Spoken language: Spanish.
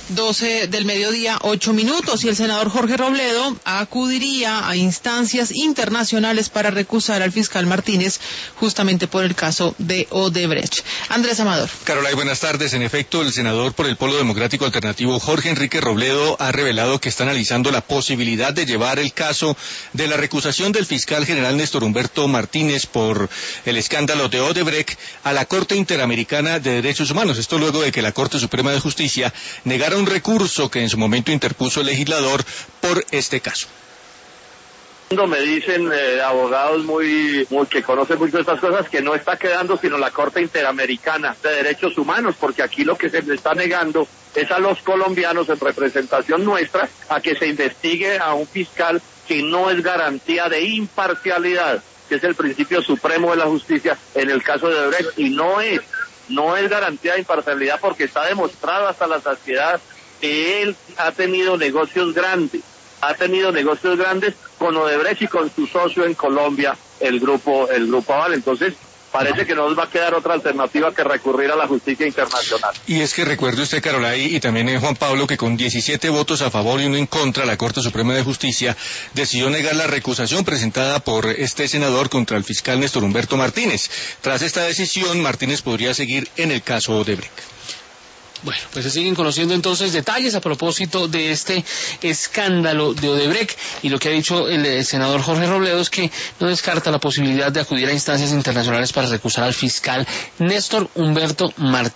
12 del mediodía, 8 minutos, y el senador Jorge Robledo acudiría a instancias internacionales para recusar al fiscal Martínez justamente por el caso de Odebrecht. Andrés Amador. Carolay, buenas tardes. En efecto, el senador por el Polo Democrático Alternativo, Jorge Enrique Robledo, ha revelado que está analizando la posibilidad de llevar el caso de la recusación del fiscal general Néstor Humberto Martínez por el escándalo de Odebrecht a la Corte Interamericana de Derechos Humanos. Esto luego de que la Corte Suprema de Justicia negara un recurso que en su momento interpuso el legislador por este caso. Me dicen abogados muy que conocen mucho de estas cosas que no está quedando sino la Corte Interamericana de Derechos Humanos, porque aquí lo que se le está negando es a los colombianos en representación nuestra a que se investigue a un fiscal que no es garantía de imparcialidad, que es el principio supremo de la justicia en el caso de Odebrecht, y no es garantía de imparcialidad porque está demostrado hasta la saciedad que él ha tenido negocios grandes con Odebrecht y con su socio en Colombia, el grupo Aval. Entonces, parece que no nos va a quedar otra alternativa que recurrir a la justicia internacional. Y es que recuerde usted, Carolay, y también Juan Pablo, que con 17 votos a favor y 1 en contra, la Corte Suprema de Justicia decidió negar la recusación presentada por este senador contra el fiscal Néstor Humberto Martínez. Tras esta decisión, Martínez podría seguir en el caso Odebrecht. Bueno, pues se siguen conociendo entonces detalles a propósito de este escándalo de Odebrecht, y lo que ha dicho el senador Jorge Robledo es que no descarta la posibilidad de acudir a instancias internacionales para recusar al fiscal Néstor Humberto Martínez.